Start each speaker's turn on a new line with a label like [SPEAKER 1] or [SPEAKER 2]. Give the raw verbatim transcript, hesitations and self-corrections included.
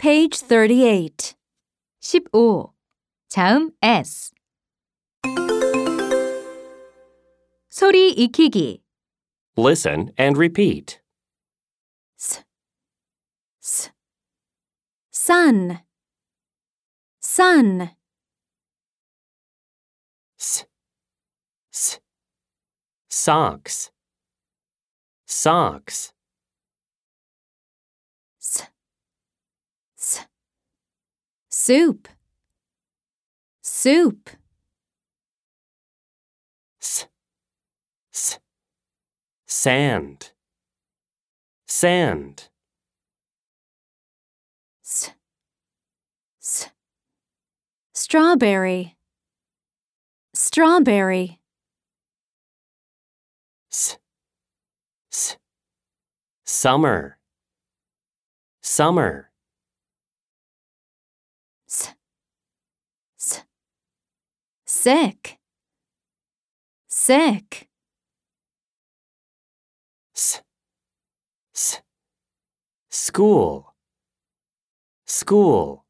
[SPEAKER 1] Page thirty-eight.
[SPEAKER 2] 십오. 자음 S. 소리 익히기.
[SPEAKER 3] Listen and repeat.
[SPEAKER 1] S, s, sun, sun,
[SPEAKER 3] S, s, socks, socks.
[SPEAKER 1] s, s, soup, soup,
[SPEAKER 3] S, s, sand, sand.
[SPEAKER 1] s, s, strawberry, strawberry,
[SPEAKER 3] S, s, summer, summer.
[SPEAKER 1] s, s, sick, sick,
[SPEAKER 3] S, s, school, school.